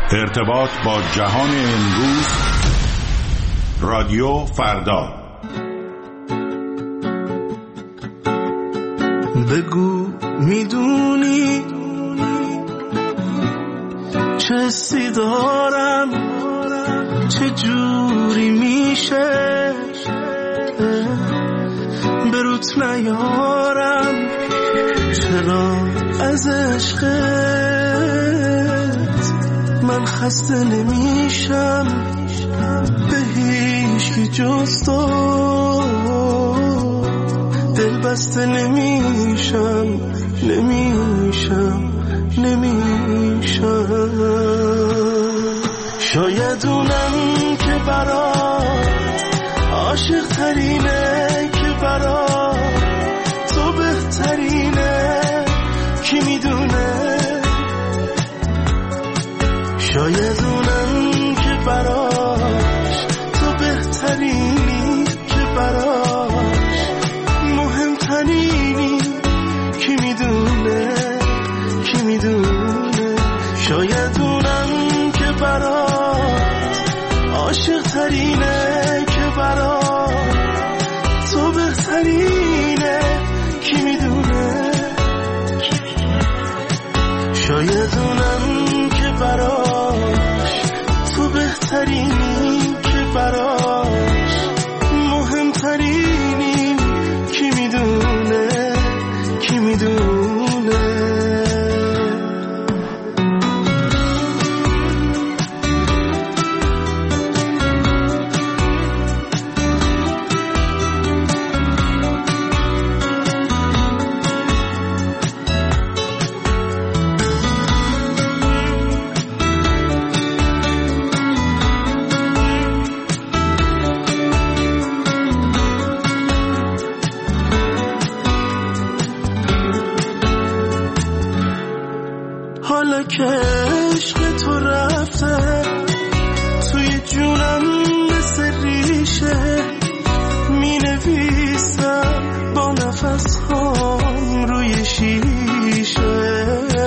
ارتباط با جهان امروز. رادیو فردا. بگو میدونی چه حسی دارم، چه جوری میشه بروت نیارم، چرا از عشقت من خسته نمیشم، به هیچ جز تو دل بسته نمیشم. شاید اونم که برات عاشق ترینه، که برات تو بهترینه، کی میدونه. شاید اونم که براش تو بهترینی، که براش مهمترینی، کی میدونه. شاید اونم که برات عاشق ترینه، که برات تو بهترینه، کی میدونه. شاید اونم که براش تو بهترینی، که براش مهمترینی، کی میدونه. حالا که عشق تو رفته توی جونم مثل ریشه، می نویسم با نفس هام روی شیشه.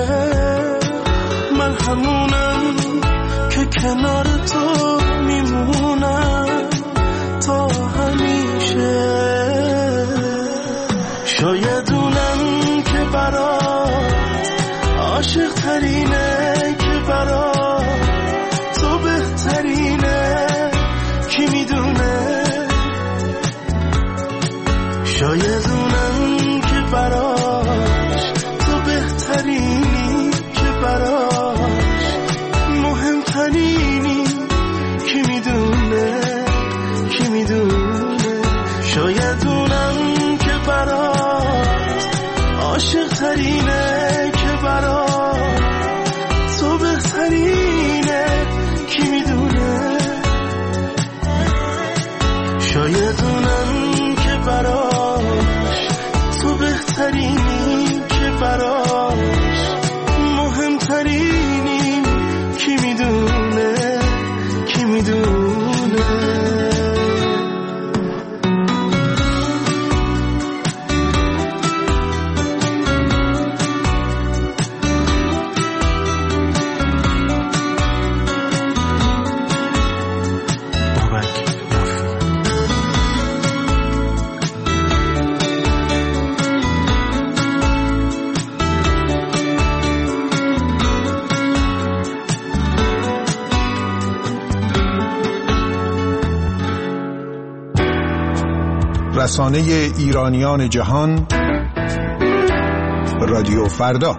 من همونم که کنار تو میمونم تا همیشه. شاید اونم که برات عاشق ترینه، که برات تو بهترینه، کی میدونه. شاید اونم که براش تو بهترینی، که براش مهمترینی، کی میدونه. شاید اونم که برات عاشق ترینه، که برات تو بهترینه، کی میدونه. شاید اونم که براش تو بهترینی، که براش مهمترینی، کی میدونه. رسانه ایرانیان جهان، رادیو فردا.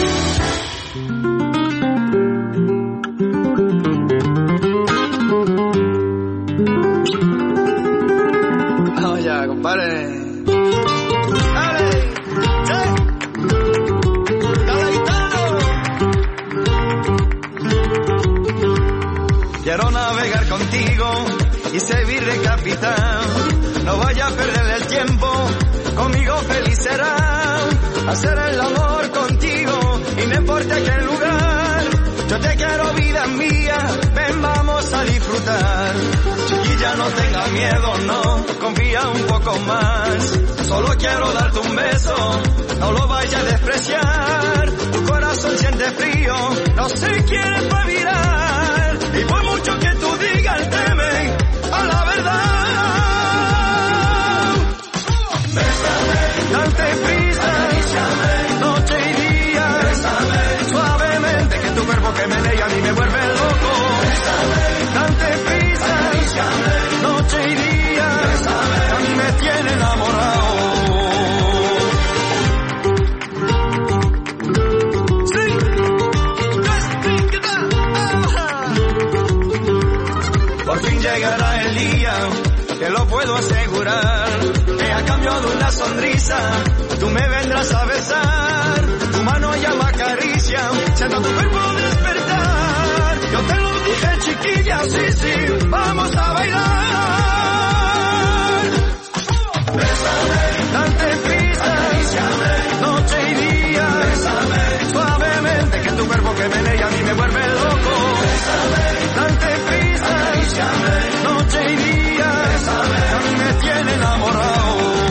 Quiero navegar contigo y servir de capitán. No vaya a perder el tiempo, conmigo feliz será. Hacer el amor contigo y no importa qué lugar. Yo te quiero vida mía, ven vamos a disfrutar. Chiquilla no tenga miedo, no, confía un poco más. Solo quiero darte un beso, no lo vaya a despreciar. Tu corazón siente frío, no se quiere pa' mirar. llegará el día, te lo puedo asegurar, que a cambio de una sonrisa, tú me vendrás a besar, tu mano ya me acaricia, siento tu cuerpo despertar, yo te lo dije chiquilla, sí, sí, vamos a bailar. Bésame, date prisa, acaríciame, noche y día, bésame, suavemente, que tu cuerpo que menea a mí me vuelve loco. Bésame, date prisa, acaríciame, noche y día, bésame, a mí me tiene enamorado.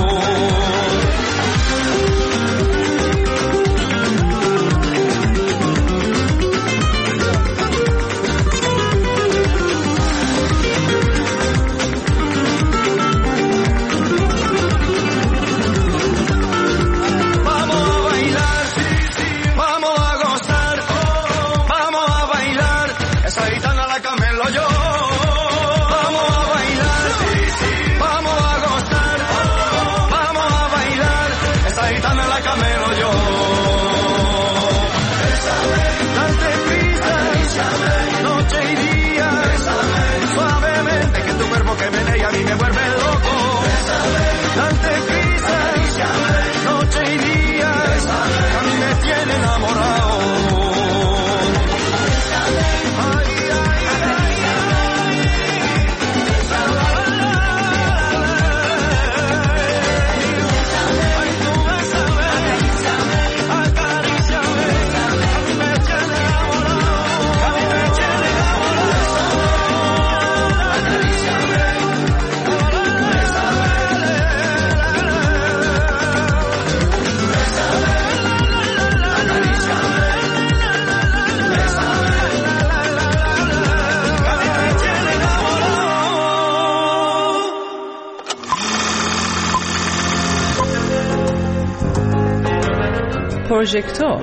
پروژکتور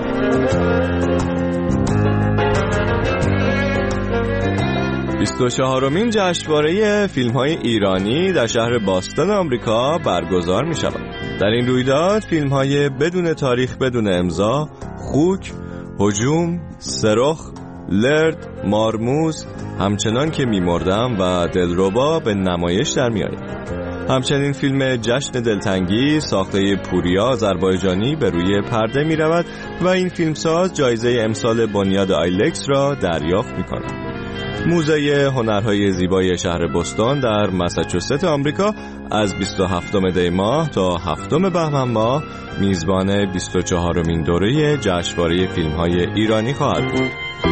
24مین جشنواره فیلم‌های ایرانی در شهر باستون آمریکا برگزار می‌شود. در این رویداد فیلم‌های بدون تاریخ بدون امضا، خوک، هجوم، صراخ، لرد، مارموز، همچنان که می‌مردم و دلربا به نمایش در می‌آید. همچنین فیلم جشن دلتنگی ساخته پوریا آذربایجانی به روی پرده می رود و این فیلمساز جایزه امسال بنیاد آیلکس را دریافت می کند. موزه هنرهای زیبای شهر بوستون در مساچوست آمریکا از 27 دی ماه تا 7 بهمن ماه میزبان 24مین دوره جشنواره فیلم‌های ایرانی خواهد بود.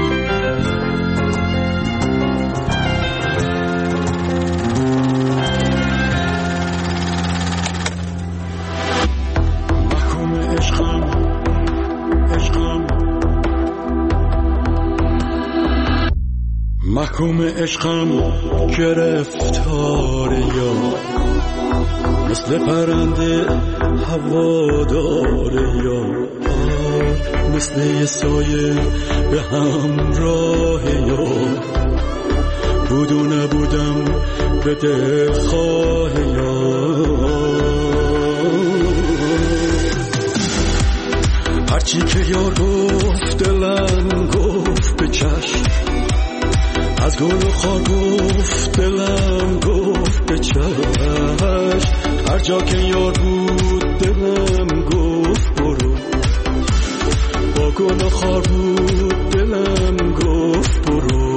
محکوم عشقم گرفتار یا مثل پرنده هوادار یا مثل یه سایه به همراه یا بودو نبودم به دلخواه یا هرچی که یار گفت دلم گفت به چشم از گل و خار گفت دلم گفت به چشم هر جا که یار بود دلم گفت برو با گل و خار بود دلم گفت برو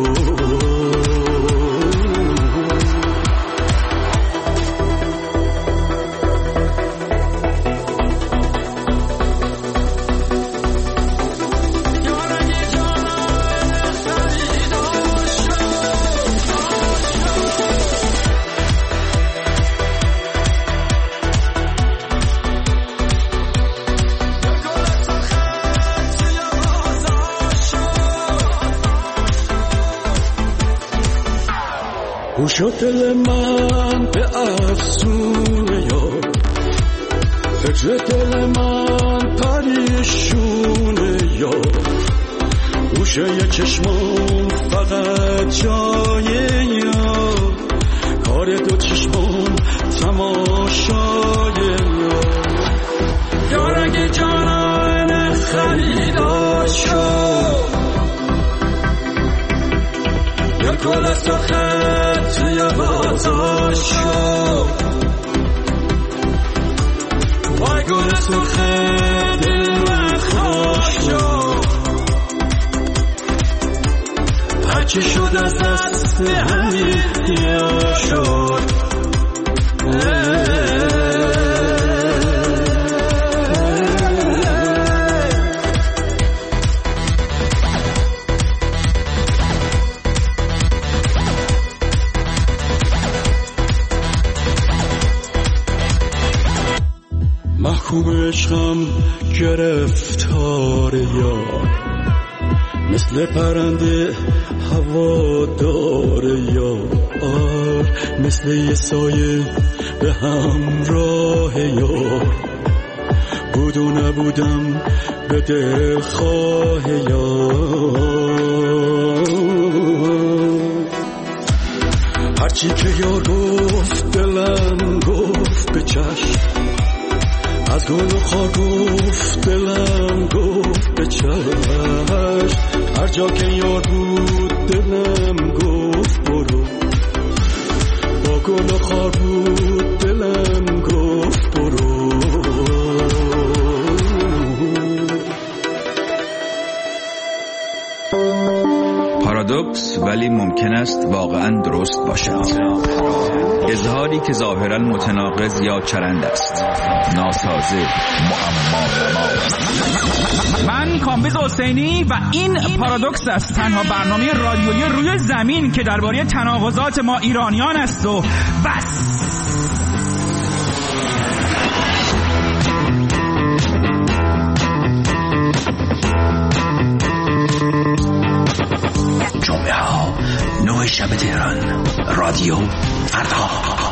شد دل من به افسونه یا فکر دل من پریشونه یا گوشه چشمام فقط جایه یا کار دو چشمام تماشایه یا رنگ جانان خریدار شد یا گل سرخت توی بازار شد، وای گل سرخت دل من خاک شد، هرچی شد از دست همین دیا شد. محکوم عشقم گرفتار یار، مثل پرنده هوادار یار، مثل یه سایه به همراه یار، بود و نبودم به دلخواه یار. هرچی که یار گفت دلم گفت به چشم، از گل و خار گفت دلم گفت به چشم، هر جا که یار بود دلم گفت برو، با گل و خار بود دلم گفت برو. پارادوکس ولی ممکن است واقعا درست باشد. اظهاری که ظاهرا متناقض یا چرند است، ناسازه، معما. من کامبیز حسینی و این پارادوکس است، تنها برنامه رادیویی روی زمین که درباره تناقضات ما ایرانیان است و بس. جمعه ها 9 شب تهران، رادیو فردا.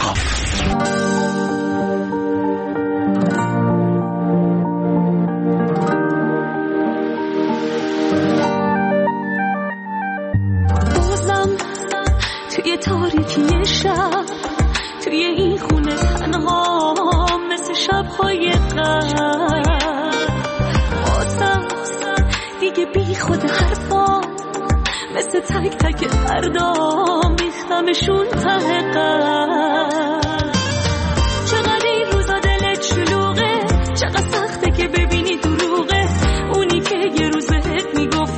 بازم توی تاریکی شب، توی این خونه تنها مثل شب‌های قبل، بازم دیگه بی خود حرفا مثل تک تک اردام میختمشون ته قلب. چقدر این روزا دلت شلوغه، چقدر سخته که ببینی دروغه اونی که یه روز بهت میگفت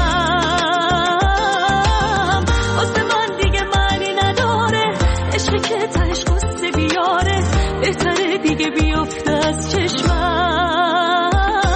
عشقم. واسه من دیگه معنی نداره، عشقی که تهش قصه بیاره، بهتره دیگه بیفته از چشمم.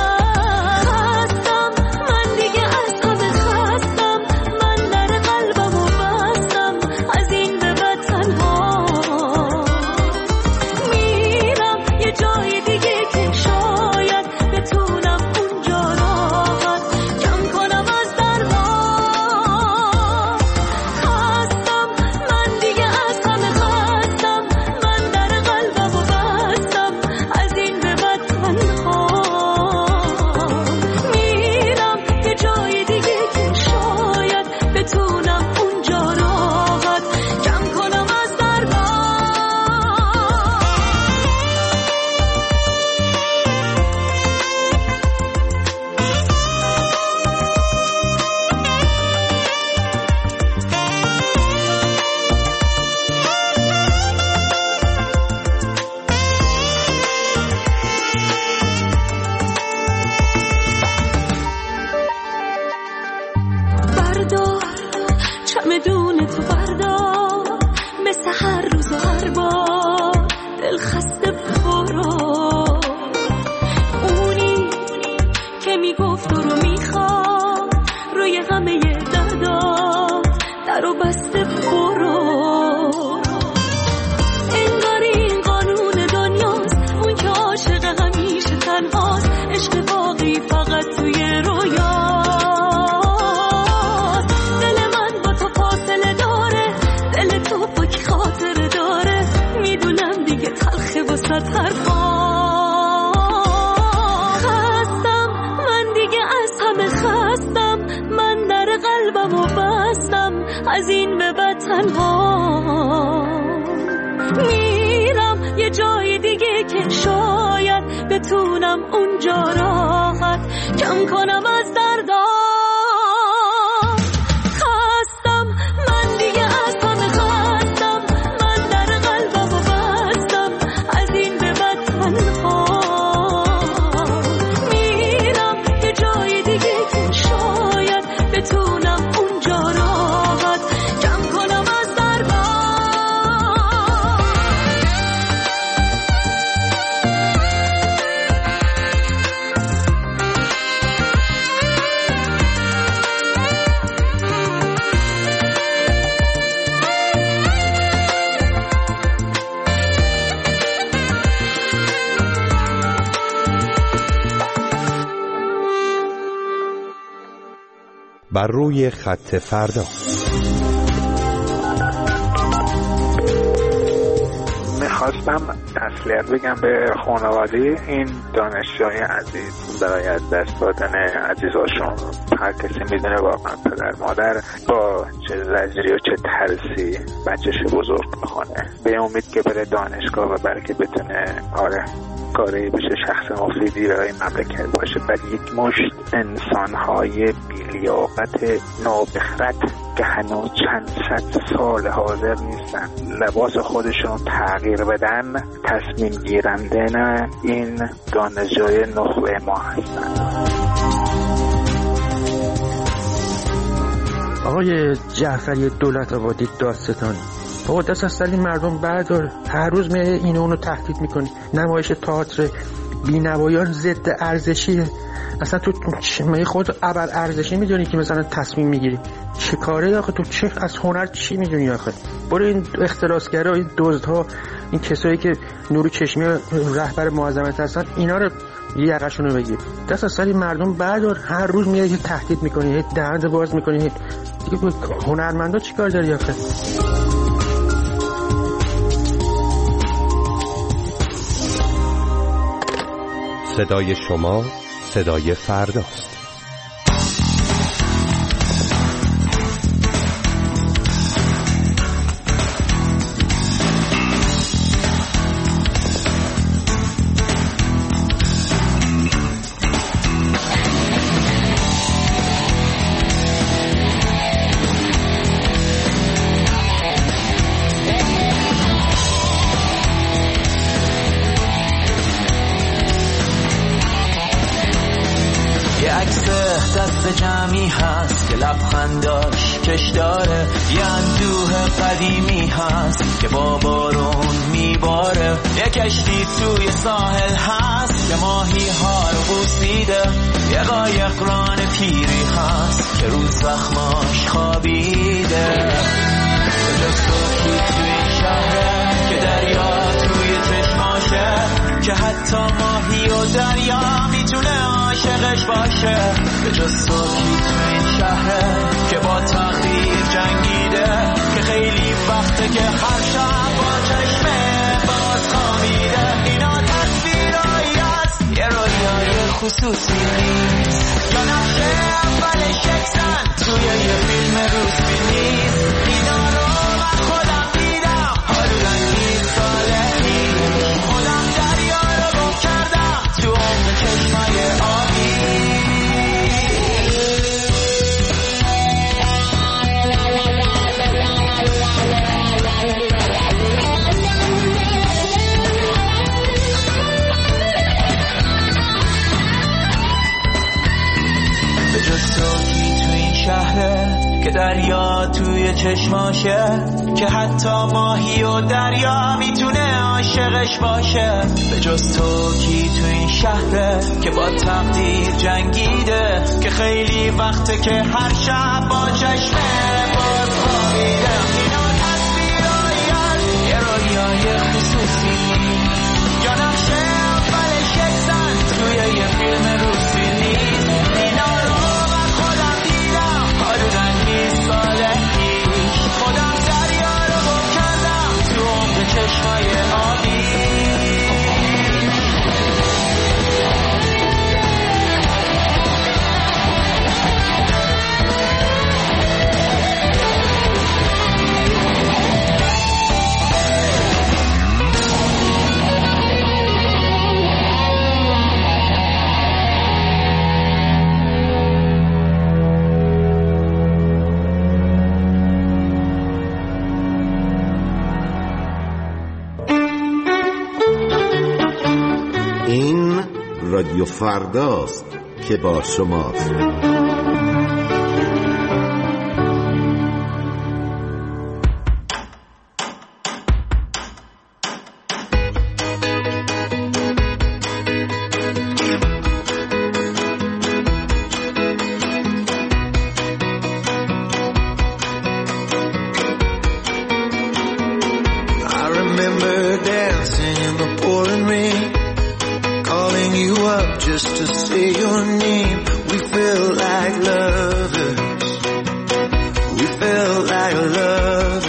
از این به بعد تنها میرم یه جای دیگه که شاید بتونم اونجا راحت کم کنم از دردام. خستم من دیگه بر روی خط فردا. میخواستم تسلیت بگم به خانواده این دانشجوی عزیز برای از دست دادن عزیزاشون. هر کسی میدونه واقعا پدر مادر با چه زجری و چه ترسی بچه‌ش بزرگ میکنه، به امید که بره دانشگاه و بلکه بتونه کاری بشه، شخص مفیدی برای مملکت باشه. ولی یک مشت انسان‌های بی‌لیاقت نابخرد که هنوز چند صد سال حاضر نیستن لباس خودشون تغییر بدن، تصمیم گیرنده نه این دانشجوی نخبه ما هستن. آقای جعفری دولت آبادی دادستانی، بابا دست از سلی مردم بردار. هر روز میای اینو اونو تهدید میکنی. نمایش تئاتر بی‌نوایان ضد ارزشیه. اصلا تو مگه خودت ابر ارزشی میدونی که مثلا تصمیم میگیری؟ چه کاره آخه؟ تو چه از هنر چی میدونی آخه؟ برو این اختلاسگرا، این دزدها، این کسایی که نور چشمی رهبر معظمت هستن، اینا رو یقشونو بگیر. دست از سری مردم بردار. هر روز میای تهدید میکنی، دهنت باز میکنی. دیگه هنرمندا چیکار داری آخه؟ صدای شما صدای فرداست. جمعی هست که لبخنداش کش داره، یه اندوه قدیمی هست که با بارون میباره، یه کشتی توی ساحل هست که ماهی ها رو بوسیده، یه قایق ران پیری هست که رو زخماش خوابیده. جز تو توی شهره که دریا توی چشماشه، که حتی ماهی و دریا میتونه عاشقش باشه. به جز تو کی تو این شهره که با تقدیر جنگیده، که خیلی وقته که هر شب با چشمه باز خوابیده. اینا تصویرایی هست یه رویای خصوصی نیست، یا نقشه اولش یکسن توی یه فیلم روزی نیست. اینا رو من خودم دیدم حدوداً 20 ساله پیش، خودم دریا رو گم کردم تو عمق چشمای آبی. به جز تو کی تو این شهره که دریا توی چشماشه، که حتی ماهی و دریا میتونه عاشقش باشه. به جز تو کی تو این شهره که با تقدیر جنگیده، که خیلی وقته که هر شب با چشمه باز خوابیده. اینا تصویرایی هست یه رویای خصوصی، یا نقشه اولش یکسن توی یه فیلم روزی نیست. اینا رو من خودم دیدم حدوداً 20 ساله پیش، خودم دریا رو گم کردم تو عمق چشمای آبی. این رادیو فرداست که با شماست. Just to say your name, we felt like like lovers,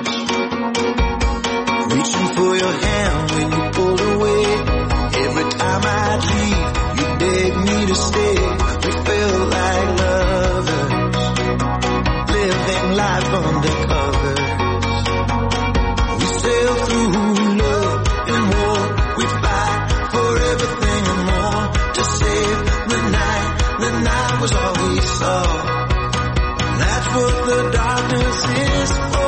reaching for your hand when you pulled away. Every time I'd leave, you begged me to stay. We felt like lovers, living life undercover. We sailed through love and war. We fight for everything and more to save the night. The night was all we saw. That's what the darkness is for.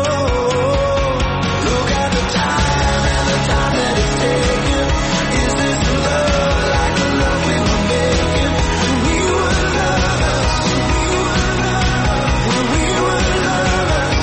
Look at the time and the time that it's taken. Is this love like the love we were making? When we were lovers, when we were lovers,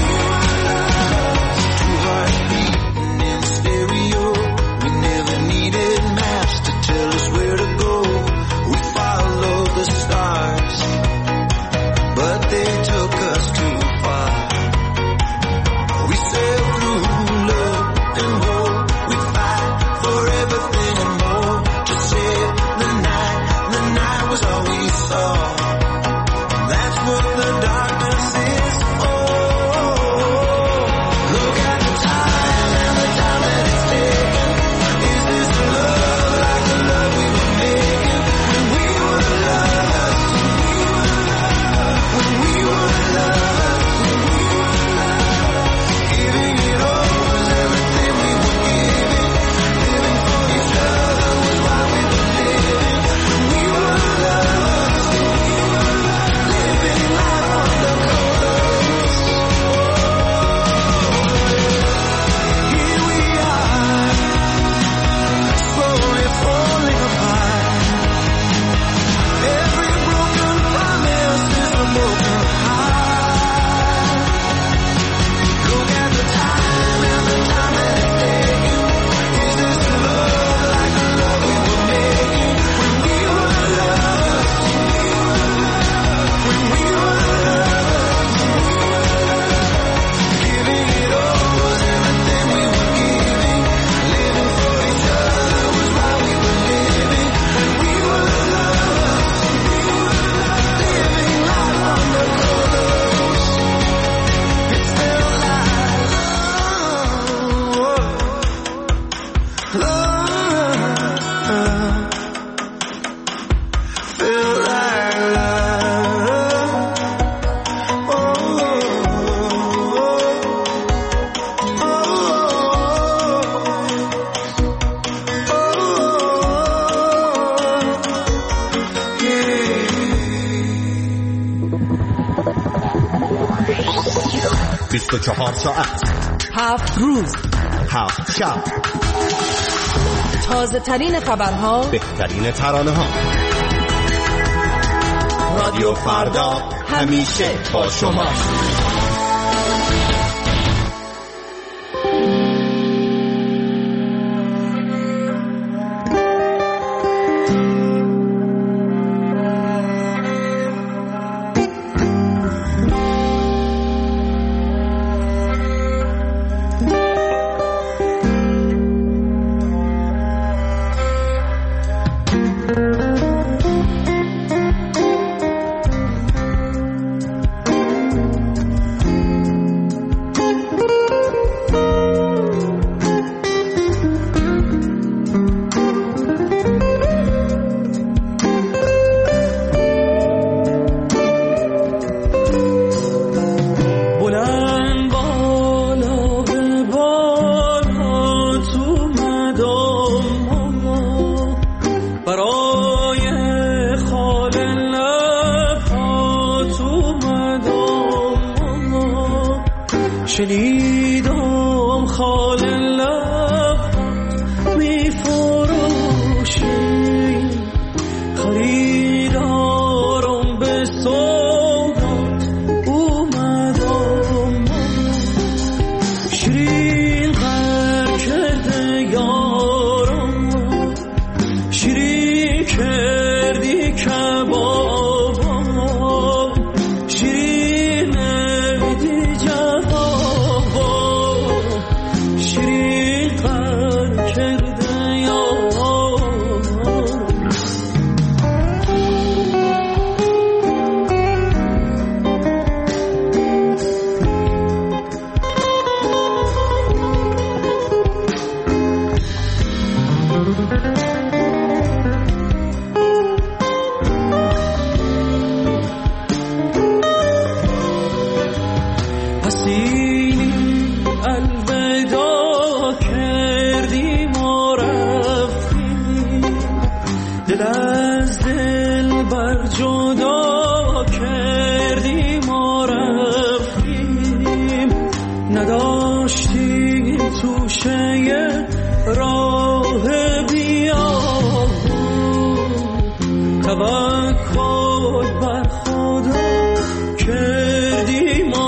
two hearts beating in stereo. We never needed maps to tell us where to go. We followed the stars, but they took us too far. We sailed through love and war. We fight for everything and more to save the night. The night was all we saw. That's what the darkness is for. Look at the time and the time that it's taken. Is this love like the love we were making? When we were lovers, when we were lovers, giving it all was everything we were giving. Living for each other was why we were living. When we were lovers, living life undercover. Here we are, slowly falling apart. Every broken promise is a broken heart. Look at the time and the time that it's taken. Is this love like the love we were making? When we were lovers, when we were lovers, giving it all was everything we were giving. Living for each other was why we were living. When we were lovers, living life undercover. It felt like love, felt like yeah. 24 ساعت 7 روز 7 شب تازه ترین خبرها، بهترین ترانه ها. رادیو فردا همیشه با شما. شنیدم خال لبت می فروشی، خریدارم به سودات اومدم، شیرین غر کرده یارم، شیرین کردی کبابم، شیرین نمیدی جوابم، شیرین بیمار